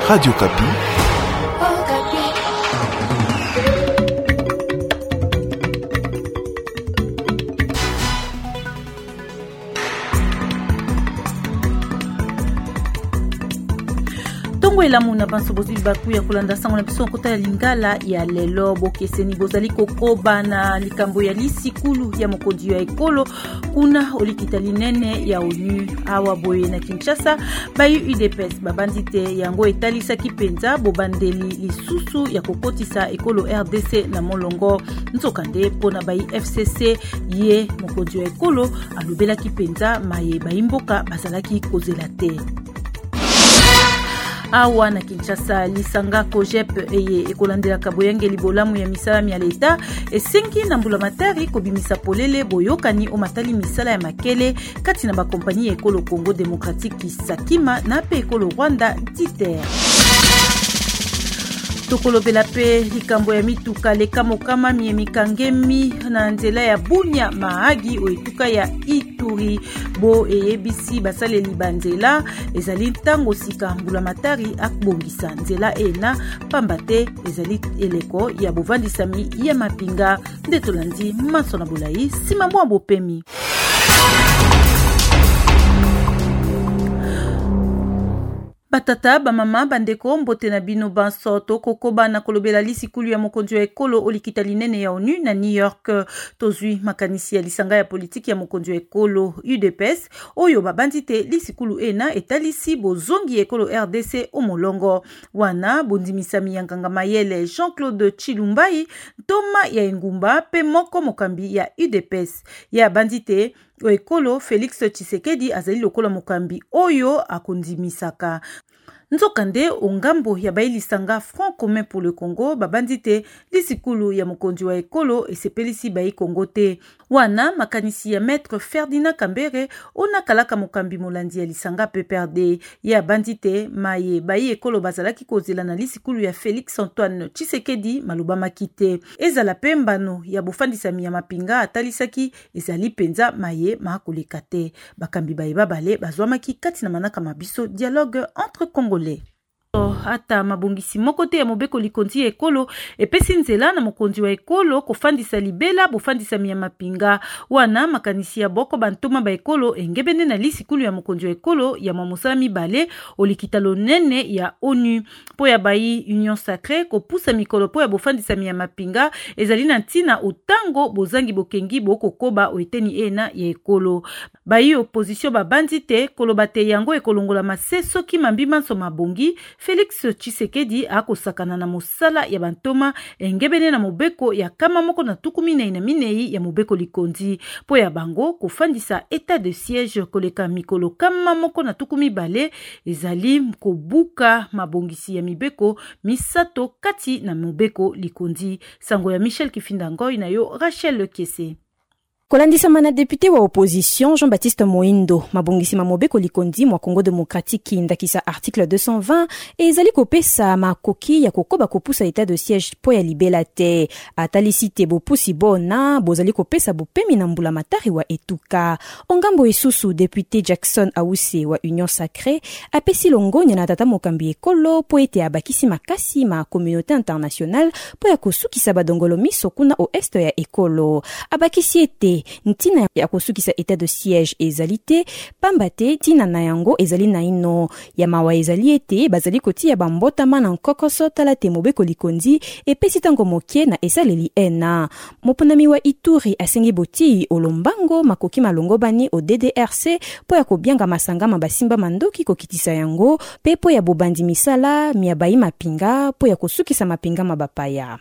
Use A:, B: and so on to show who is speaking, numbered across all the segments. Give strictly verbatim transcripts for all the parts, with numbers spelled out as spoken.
A: Radio Kapi.
B: Elamu na banso bozili baku ya kolanda sango na biso kota ya lingala ya lelo bokeseni bozali kokoba na likambo ya lisikulu ya mokonzi ya ekolo kuna olikita linene ya onu awa boye na Kinshasa bayu U D P S babandi te yango etalisa kipenza bobandeli lisusu ya kokotisa ekolo R D C na molongo nsokande pona bayi F C C ye mokonzi ya ekolo alobela kipenza maye bayimboka bazalaki kozela te. Awa na Kinshasa lisanga Kojep eye ekolandela kaboyenge libolamu ya misala ya leta esengi na mbula matari kobimisa polele boyokani o matali misala ya makele kati na ba kompani ekolo Congo Démocratique Sakima na pe ekolo Rwanda Diter. Tokolobela pe likambo ya mituka leka mokama miemikangemi na nzela ya Bunya Mahagi o etuka ya Ituri bo eyebisi basaleli banzela ezali ntango sika mbula matari akbongisa nzela ena pambate ezali eleko ya bovandisami ya mapinga nde tolandi maso na bolai sima mwa bopemi. Batata ba mama bandeko mbote na bino banso to kokoba na kolobela lisikulu ya mokonzi ya ekolo olikita linene ya onu na New York tozui makanisi ya lisanga ya politiki ya mokonzi ya ekolo U D P S oyo babandi te lisikulu ena etalisi bozongi ekolo R D C omolongo wana bondimisami ya nganga mayele Jean-Claude Chilumbai Toma ya engumba pe moko mokambi ya U D P S ya bandi te o ekolo Félix Tshisekedi azali lokola mokambi oyo akondimisaka. Nzokande ongambo ya bailisanga Front Commun pour le Congo babandi te lisikulu ya mokonzi wa ekolo esepelisi bai Congo te. Wana makanisi ya Maître Ferdinand Kambere ona kalaka mokambi molandi ya lisanga P P R D ya bandi te maye bai ekolo bazalaki kozela na lisikulu ya Félix Antoine Tshisekedi maluba makite. Ezala pembano ya bofandisami ya mapinga atalisaki ezali penza maye makoleka te. Bakambi bai babale bazwamaki kati na manaka mabiso dialogue entre Congolais. Ata mabongisi mokote ya mobeko likonzi ya ekolo epesi nzela na mokonzi wa ekolo kofandisa libela bofandisa miya mapinga wana makanisi ya boko bantoma ba ekolo engebene na lisikulu ya mokonzi wa ekolo ya mamosala mibale olikitalo nene ya onu po ya bayi Union Sacrée kopusa mikolo po ya bofandisa miya mapinga ezali na ntina utango bozangi bokengi boko koba oeteni ena ya ekolo bayi opposition babandi te koloba te yango ekolongola maseso ki mambima nso mabongi Félix Tshisekedi akosakana na mosala ya bantoma engebene na mobeko ya kama moko na tukumi na ina minei ya mobeko likonzi po ya bango kofandisa état de siège koleka mikolo kama moko na tukumi bale ezali kobuka mabongisi ya mibeko misato kati na mobeko likonzi. Sango ya Michel Kifinda Ngoi na yo Rachel Kese.
C: Kolandisa mana député wa opposition Jean-Baptiste Moindo mabongisi mamobeko likondi mwa Congo Démocratique ndakisa article deux cent vingt ezali kopesa makoki ya kokoba kopusa état de siège po ya libela te atalisite bopusi bona bozali kopesa bopemi na mbula matari wa etuka ongambo esusu député Jackson Awuse wa Union Sacrée apesi longonya na tata mokambi ekolo po ete abakisi makasi ma communauté internationale po ya kosukisa badongolo miso kuna o est ya ekolo abakisi ete ntina ya kosukisa état de siège ezalite pambate tina na yango ezali na ino ya mawa ezali ete bazali koti ya bambotama na nkokoso tala te mobeko likonzi epesi tango mokie na esaleli ena moponami wa Ituri asengi boti olombango makoki malongo bani o D D R C po ya kobianga masanga mabasimba mandoki kokitisa yango pe po ya bobandi misala miabai mapinga po ya kosukisa mapinga mabapaya.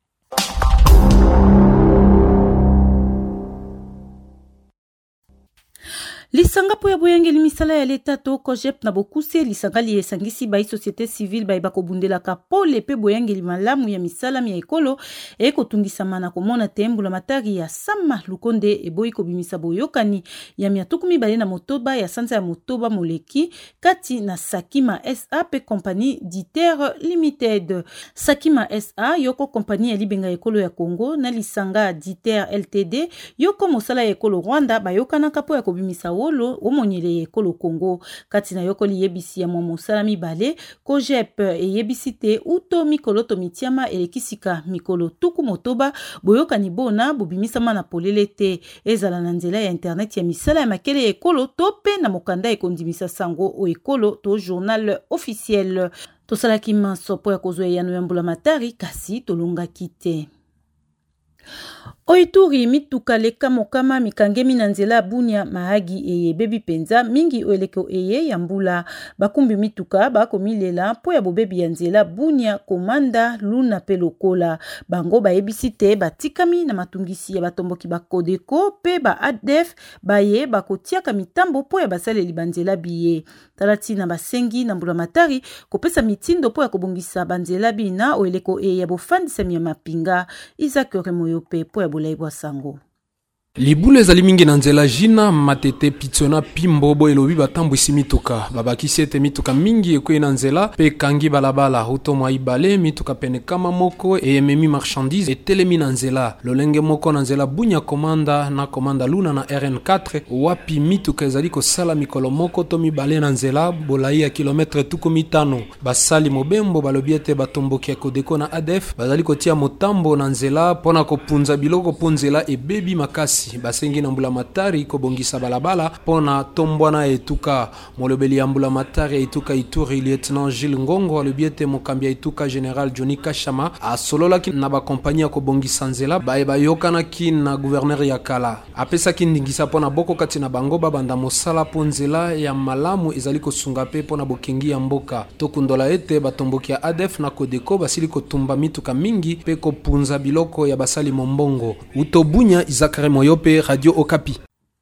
B: Lisanga po ya boyenge limisala ya leta to Kojep na bokuse lisanga li esangisi bai société civile bai bakobundela ka pole pe boyenge limalamu ya misala ya ekolo e kotungisa mana komona tembula matari ya Sama Lukonde e boyi kobimisa boyokani ya miatukumi bale na motoba ya sanza ya motoba moleki kati na Sakima S A pe compagnie Diter Limited. Sakima S A yoko compagnie ya libenga ekolo ya Congo na lisanga Diter L T D yoko mosala ya ekolo Rwanda bayokana kapo ya kobimisa wo ekolo omonyele ekolo Congo kati na yokoli yebisi ya mosala mibale Kojep eyebisi te uto mikolo to mitiama elekisika mikolo tuku motoba boyokani bona bobimisama na polele te ezala na nzela ya internet ya misala ya makele ekolo to pe na mokanda ekondimisa sango o ekolo to journal officiel. Tosalaki maso po ya kozwa yano ya mbula matari kasi tolongaki te. Oituri mituka leka mokama mikangemi na nzela Bunia mahagi eye bebi penza mingi oeleko eye ya mbula bakumbi mituka bako milela po ya bobebi ya nzela Bunia komanda luna pe lokola bango bayebisi te batikami na matungisi ya batomboki bakodeko pe ba A D F baye bakotiaka mitambo po ya basaleli banzela biye talati na basengi na mbula matari kopesa mitindo po ya kobongisa banzela bina oeleko eye ya bofandisa ya mapinga Isaac Remoyope po ya Bulaibwa sango.
A: Libule ezali mingi na nzela jina matete pitsona pimbobo elobi batambwisi mituka babakisi ete mituka mingi ekwe na nzela pe kangi balabala utomwa ibale mituka pene kama moko eyememi marchandise etelemi na nzela lolenge moko na nzela Bunya komanda na komanda luna na R N quatre wapi mituka ezali kosala mikolo moko to mibale na nzela bolai ya kilometre tuku mitano basali mobembo balobi ete batomboki ya kodeko na A D F bazali kotia motambo na nzela pona kopunza biloko po nzela ebebi makasi basengi na mbula matari kobongisa balabala pona tombwana etuka molobeli ya mbula matari etuka Ituri lieutenant Gilles Ngongo alobiete mokambia etuka general Johnny Kashama asololaki na bakompania kobongisa nzela bae bayokanaki na gouverneur ya kala apesaki ndingisa pona boko kati na bango babanda mosala po nzela ya malamu ezali kosunga pe pona bokengi ya mboka tokundola ete batomboki ya A D F na kodeko basili kotumba mituka mingi pe kopunza biloko ya basali mombongo utobunya Izakare Moyo Radio Okapi.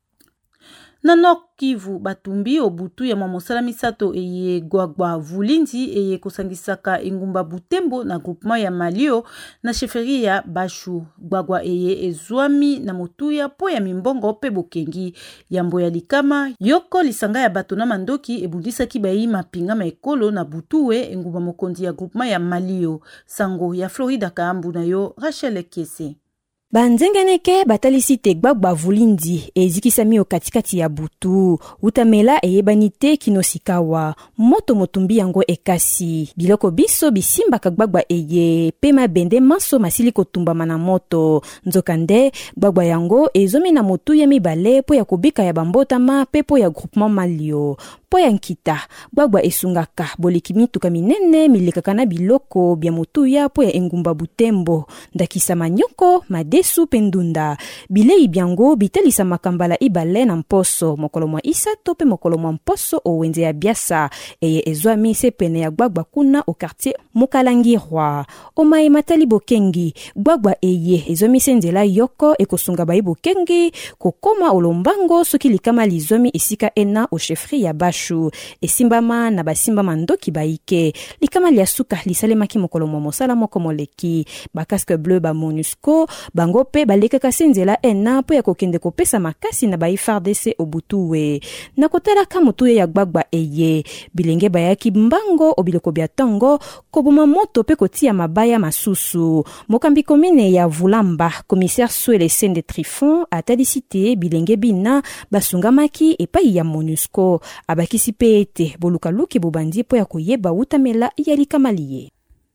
B: Na Nord Kivu batumbi obutu ya mamosala misato eye gwagwa Vulindi eye kosangisaka engumba Butembo na groupement ya Malio na chefferie ya Bashu gwagwa eye ezwami na motuya po ya mimbongo pe bokengi yambo ya likama yoko lisanga ya bato na mandoki ebundisaki bayi mapinga maekolo na butuwe engumba mokondi ya groupement ya Malio sango ya Florida Kaambu na yo Rachel Kese.
C: Banzengeneke batalisi te gbagba Vulindi ezikisami okatikati ya butu utamela eyebanite kinosikawa moto motumbi yango ekasi biloko biso bisimbaka gbagba eye pema bende maso masili kotumbama na moto nzokande gbagba yango ezomi na motu ya mibale po ya kubika ya bambotama pepo ya groupement Malio po ya nkita gbagba esungaka boliki mituka minene milekaka na biloko bya motuya po ya engumba Butembo ndakisa manyoko madesu pendunda bilei byango bitelisa makambala ibale na mposo mokolo mwa isato pe mokolo mwa mposo owenze ya biasa eye ezwami sepene ya gbagba kuna au quartier Mokalangirwa omae matali bokengi gbagba eye ezomi senzela yoko ekosunga bai bokengi kokoma olombango soki likama lizomi isika ena au chefferie ya Bashu esimbama na basimbama ndoki baike likama lia suka lisalemaki mokolo mwa mosala moko moleki ba casque bleu ba MONUSCO bango pe balekaka senzela ena po ya kokende kopesa makasi na ba F A R D C obutuwe na kotala ka mutuye ya gbagba eye bilenge bayaki mbango obiloko bya tongo kobuma moto pe kotia mabaya masusu mokambi komine ya Vulamba commissaire Swele Sende Trifon atadisite bilenge bina basungamaki epai ya MONUSCO abakisi pe ete boluka luki bobandi po ya koyeba utamela ya likamaliye.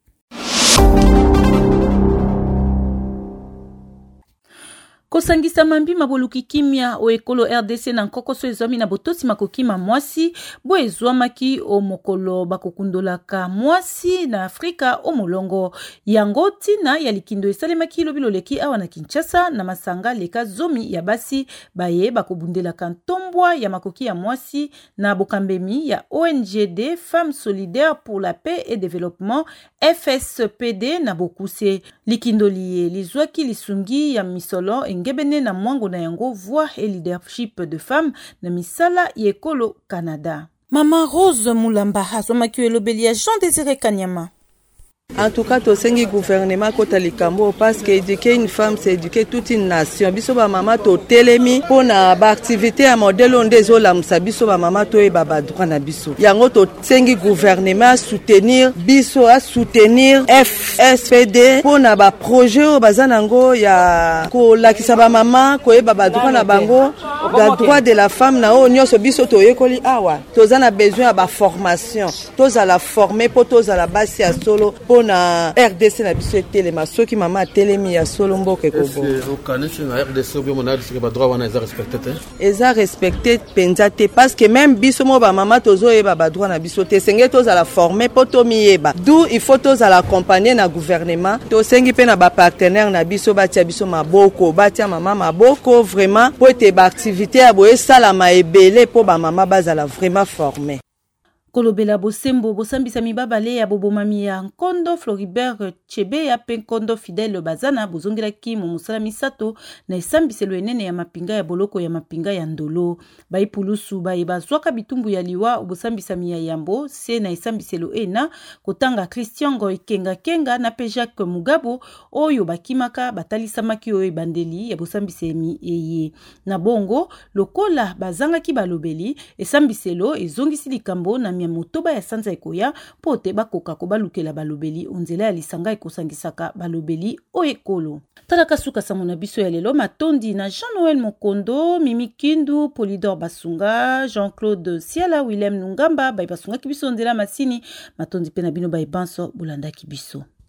B: Kosangisa mambi maboluki kimia o ekolo R D C na nkokoso ezwami na botosi makokima mwasi bo ezwamaki o mokolo bakokundolaka mwasi na Afrika o molongo yango tina ya likindo esalemaki lobiloleki awa na Kinshasa na masanga leka zomi ya basi baye bakobundelaka ntombwa ya makoki ya mwasi na bokambemi ya O N G D Femmes Solidaires pour la Paix et Développement F S P D na bokuse likindo liye lizwaki lisungi ya misolo ngebene na mwango na yango voix et leadership de femmes na misala yekolo Canada. Mama Rose Mulamba azomaki elobeli ya Jean Désiré Kanyama.
D: En tout cas, to sengi gouvernement kota likambo parce que éduquer une femme c'est éduquer toute une nation. Biso ba mama to telemi pona ba activité à modèle onde zo la musa biso ba mama to e baba droit na biso. Yango to sengi gouvernement soutenir biso a soutenir F S P D pona ba projet o bazanango ya ko lakisa ba mama ko e baba droit na bango la droit de la femme na o nyoso biso to yekoli awa. Tozana besoin ba formation. Toza la former po toza la base ya solo na R D C na biso telema soki mama telemi ya solo mboke ko bo.
E: Est-ce au Canada na R D C bien monade c'est que ba droit wana eza respecté?
D: Eza respecté penzate parce que même biso mo ba mama tozo e ba droit na biso te senge toza la former poto miyeba. D'où il faut toza la accompagner na gouvernement. To sengi pe na ba partenaire na biso batia biso maboko, batia mama maboko vraiment po te ba activité ya boye sala ma ebele po ba mama bazala vraiment former.
B: Kolobela bosembo bosambisa mibabale ya bobomami ya Nkondo Floribert Chebe ya pe Nkondo Fidèle Bazana bozongelaki mu musala misato na esambiselo enene ya mapinga ya boloko ya mapinga ya ndolo baipulusu baye bazwaka bitumbu ya liwa bosambisa miya yambo se na esambiselo ena kotanga Christian Ngoy Kenga Kenga na pe Jacques Mugabo oyo bakimaka batalisamaki oyo bandeli ya bosambisemi eye na bongo lokola bazangaki balobeli esambiselo ezongisi likambo na ya motoba ya sanza ekoya pote bakoka ko balukela balobeli onzela ya lisanga ekosangisaka balobeli o ekolo. Talaka suka samona biso ya lelo matondi na Jean-Noël Mokondo, Mimi Kindu, Polydor Basunga, Jean-Claude Siala, Willem Nungamba, bai basunga kibiso onzela masini matondi pena bino bai banso bulanda kibiso.